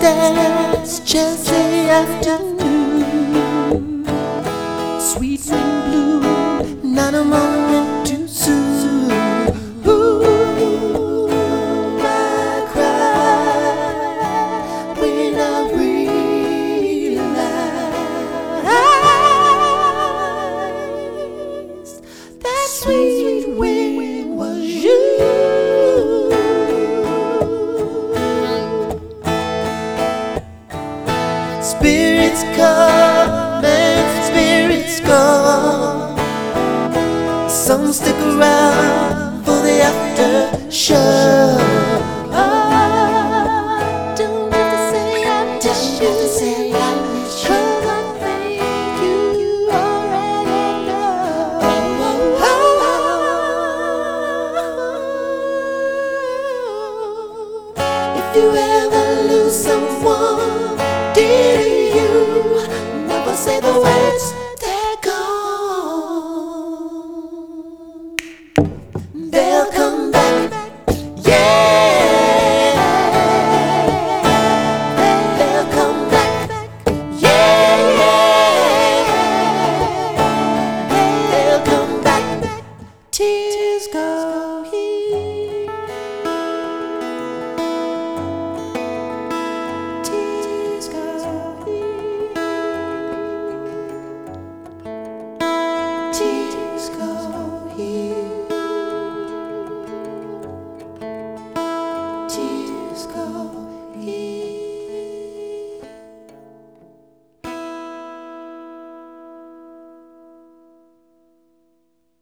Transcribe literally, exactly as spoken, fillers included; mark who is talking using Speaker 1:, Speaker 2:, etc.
Speaker 1: dance gently afternoon, sweet and blue, not a moment too soon. Ooh, I cry when I realize that sweet wind was you. Spirits come and spirits go. Some stick around for the after show.